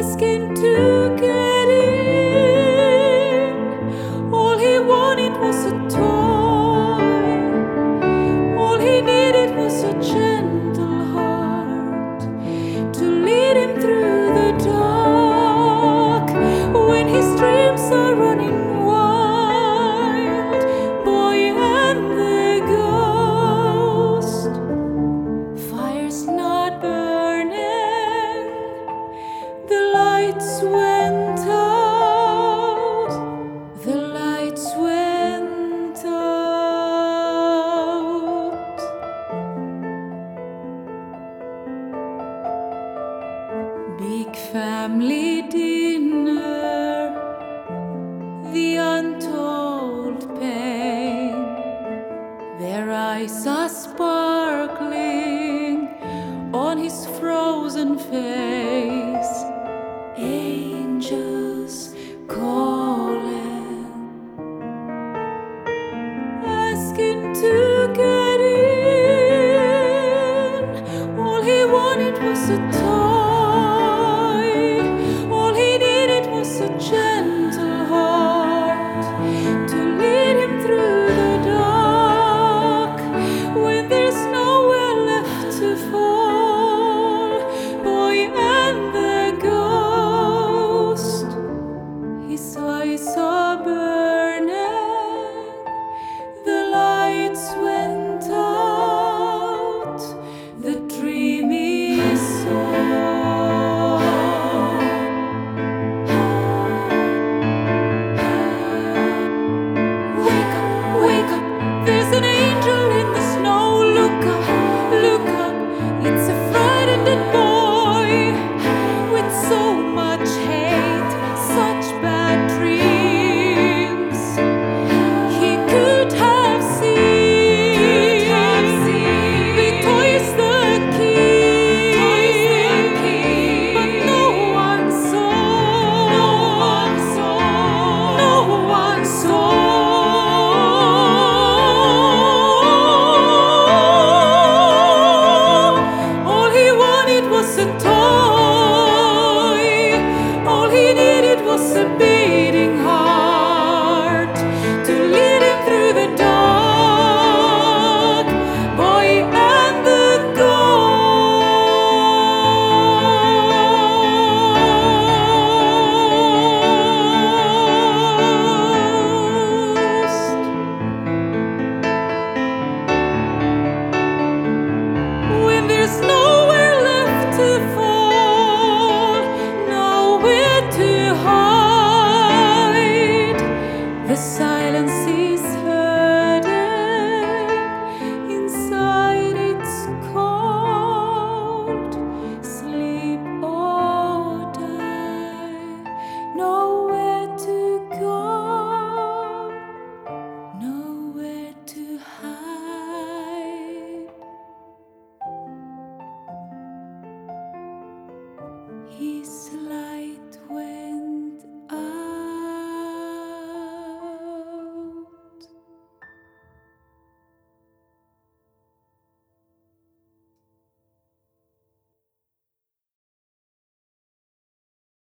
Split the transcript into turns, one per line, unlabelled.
asking to get in. All he wanted was a toy. All he needed was a gentle heart to lead him through the dark. When his dreams are running wild, boy and the ghost, fire's not burning, the lights went out, the lights went out. Big family dinner, the untold pain, their eyes are sparkling on his frozen face. Angels calling, asking to get in. All he wanted was a toy. All he needed was a gentle heart to lead him through the dark. When there's nowhere left to fall, boy and the ghost, his eyes are burning, the lights went out, the dream is over. Wake up, there's an angel in the snow. Look up, it's a frightened boy with so much hate, such bad dreams. He could have seen the toys the king, but no one saw, no one saw. All he wanted was a toy. All he needed was a beating heart to lead him through the dark. Boy and the ghost. When there's nowhere left to fall, nowhere to hide, the silence is hurting inside, it's cold. Sleep or die, nowhere to go, nowhere to hide. He's